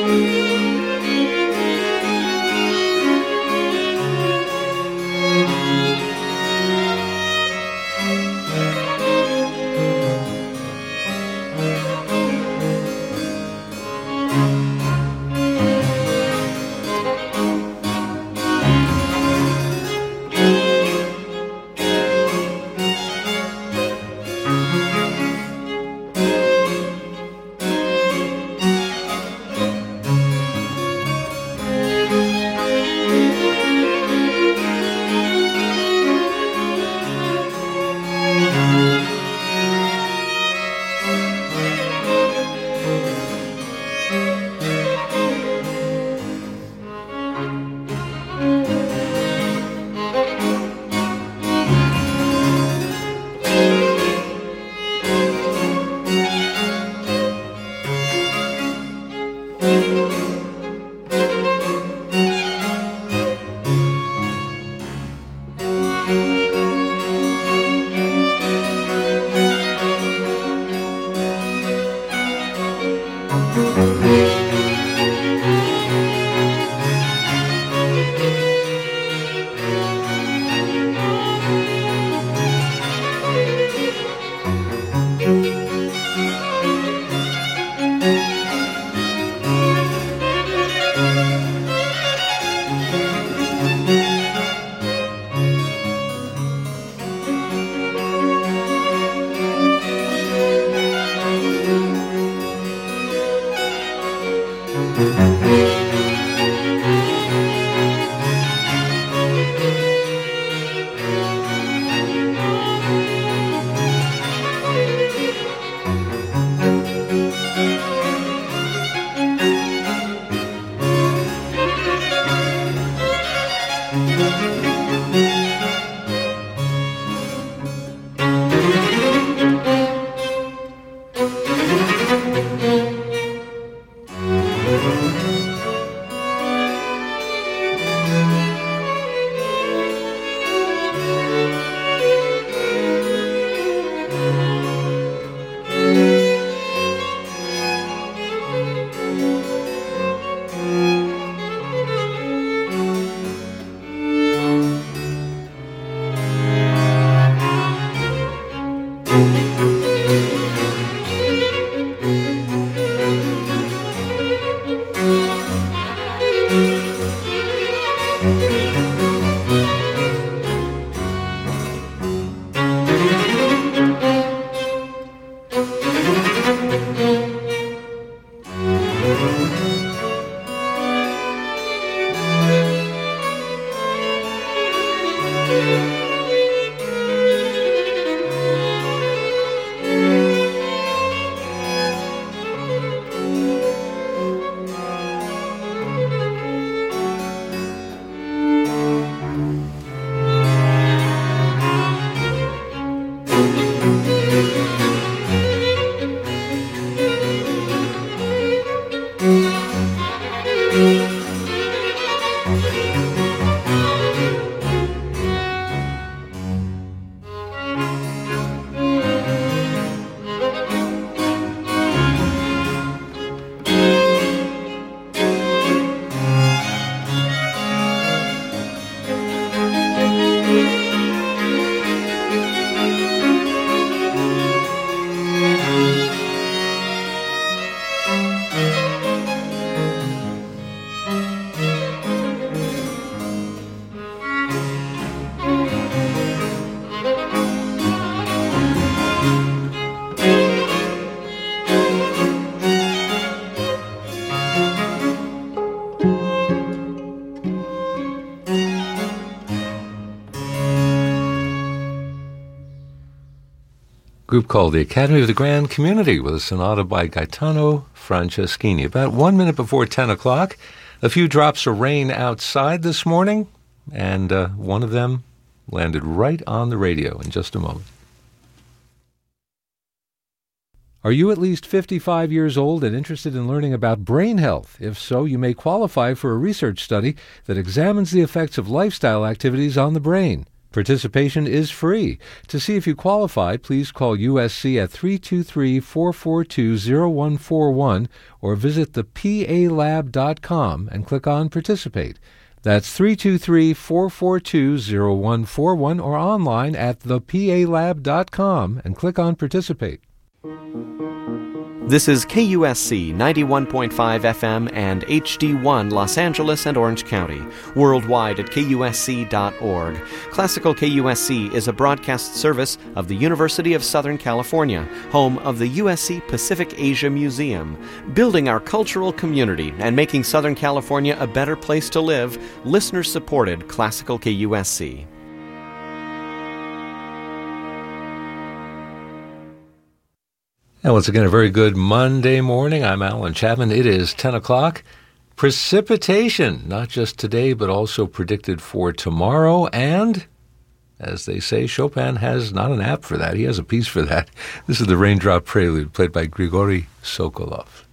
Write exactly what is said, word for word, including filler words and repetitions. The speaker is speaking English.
Group called the Academy of the Grand Community with a sonata by Gaetano Franceschini. About one minute before ten o'clock, a few drops of rain outside this morning, and uh, one of them landed right on the radio in just a moment. Are you at least fifty-five years old and interested in learning about brain health? If so, you may qualify for a research study that examines the effects of lifestyle activities on the brain. Participation is free. To see if you qualify, please call U S C at three two three, four four two, zero one four one or visit the p a lab dot com and click on Participate. That's three two three, four four two, zero one four one or online at the p a lab dot com and click on Participate. This is K U S C ninety-one point five F M and H D one Los Angeles and Orange County, worldwide at K U S C dot org. Classical K U S C is a broadcast service of the University of Southern California, home of the U S C Pacific Asia Museum. Building our cultural community and making Southern California a better place to live, listener-supported Classical K U S C. And once again, a very good Monday morning. I'm Alan Chapman. It is ten o'clock. Precipitation, not just today, but also predicted for tomorrow. And, as they say, Chopin has not an app for that. He has a piece for that. This is the Raindrop Prelude, played by Grigory Sokolov.